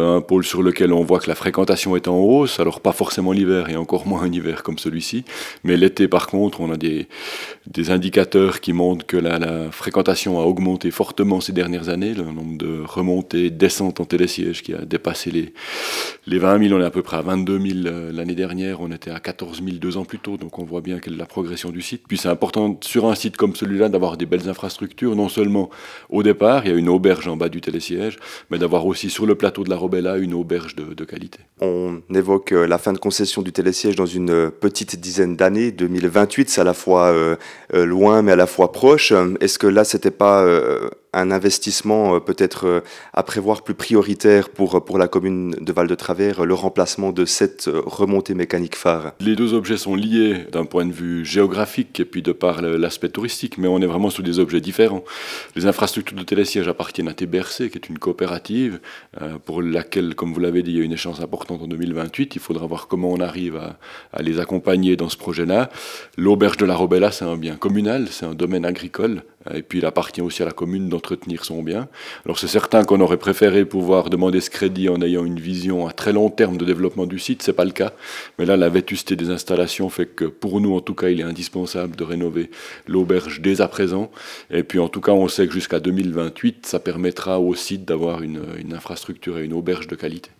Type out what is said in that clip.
un pôle sur lequel on voit que la fréquentation est en hausse, alors pas forcément l'hiver et encore moins un hiver comme celui-ci, mais l'été par contre on a des indicateurs qui montrent que la fréquentation a augmenté fortement ces dernières années, le nombre de remontées, descentes en télésiège qui a dépassé les 20 000, on est à peu près à 22 000 l'année dernière, on était à 14 000 2 ans plus tôt, donc on voit bien quelle est la progression du site. Puis c'est important sur un site comme celui-là d'avoir des belles infrastructures, non seulement au départ, il y a une auberge en bas du télésiège, mais d'avoir aussi sur le plateau de la Robella une auberge de qualité. On évoque la fin de concession du télésiège dans une petite dizaine d'années, 2028, c'est à la fois loin mais à la fois proche. Est-ce que là, c'était pas un investissement peut-être à prévoir plus prioritaire pour la commune de Val-de-Travers, le remplacement de cette remontée mécanique phare? Les deux objets sont liés d'un point de vue géographique et puis de par l'aspect touristique, mais on est vraiment sur des objets différents. Les infrastructures de télésiège appartiennent à TBRC, qui est une coopérative pour laquelle, comme vous l'avez dit, il y a une échéance importante en 2028. Il faudra voir comment on arrive à les accompagner dans ce projet-là. L'auberge de la Robella, c'est un bien communal, c'est un domaine agricole, et puis il appartient aussi à la commune d'entretenir son bien. Alors c'est certain qu'on aurait préféré pouvoir demander ce crédit en ayant une vision à très long terme de développement du site, c'est pas le cas. Mais là, la vétusté des installations fait que pour nous, en tout cas, il est indispensable de rénover l'auberge dès à présent. Et puis en tout cas, on sait que jusqu'à 2028, ça permettra au site d'avoir une infrastructure et une auberge de qualité.